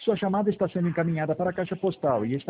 Sua chamada está sendo encaminhada para a caixa postal e está